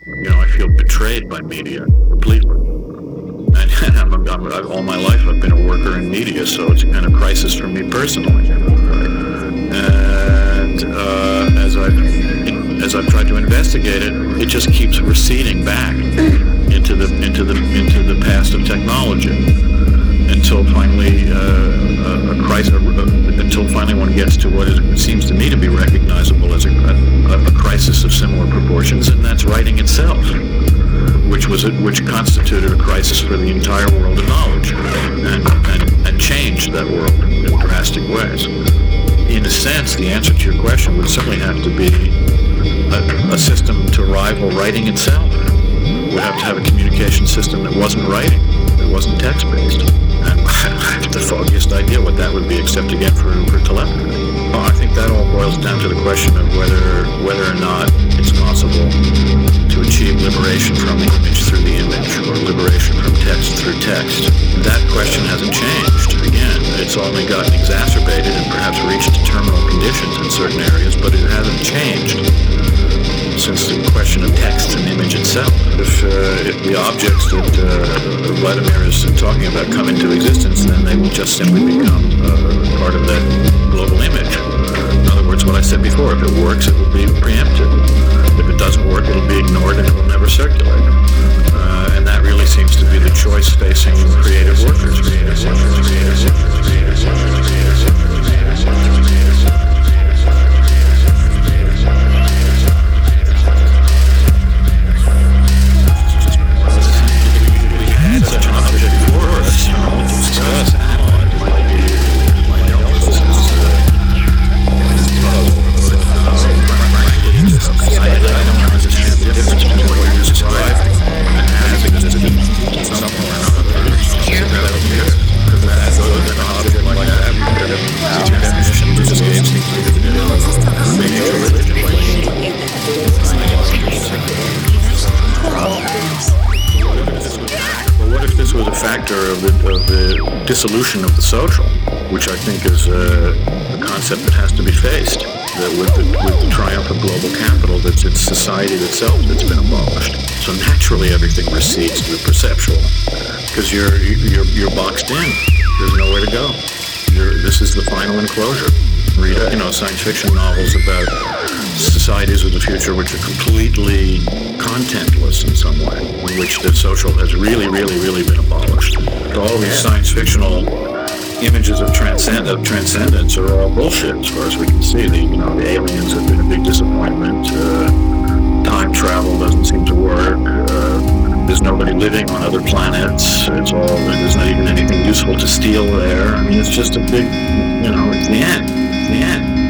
I feel betrayed by media completely. And all my life I've been a worker in media, so it's a kind of crisis for me personally. And as I've tried to investigate it, it just keeps receding back into the past of technology until finally until finally one gets to what seems to me to be recognizable as a crisis of similar proportions, and that's writing itself, which constituted a crisis for the entire world of knowledge, and changed that world in drastic ways. In a sense, the answer to your question would certainly have to be a system to rival writing itself. Would have to have a communication system that wasn't writing, that wasn't text-based. And I have the foggiest idea what that would be, except again for telepathy. Well, I think that all boils down to the question of whether or not it's possible to achieve liberation from the image through the image, or liberation from text through text. That question hasn't changed. Again, it's only gotten exacerbated and perhaps reached terminal conditions in certain areas, but it hasn't changed since the question of text and image itself. If the objects that Vladimir is talking about come into existence, then they will just simply become part of that global image. In other words, what I said before, if it works, it will be preempted. If it doesn't work, it will be ignored and it will never circulate. And that really seems to be the choice facing creative workers. Dissolution of the social, which I think is a concept that has to be faced. That with the triumph of global capital, it's society itself that's been abolished. So naturally, everything recedes to the perceptual, because you're boxed in. There's nowhere to go. This is the final enclosure. Read, science fiction novels about societies of the future which are completely contentless in some way, in which the social has really, really, really been abolished. All these science fictional images of transcendence are all bullshit, as far as we can see. The aliens have been a big disappointment. Time travel doesn't seem to work. There's nobody living on other planets. There's not even anything useful to steal there. I mean, it's just a big, it's the end. It's the end.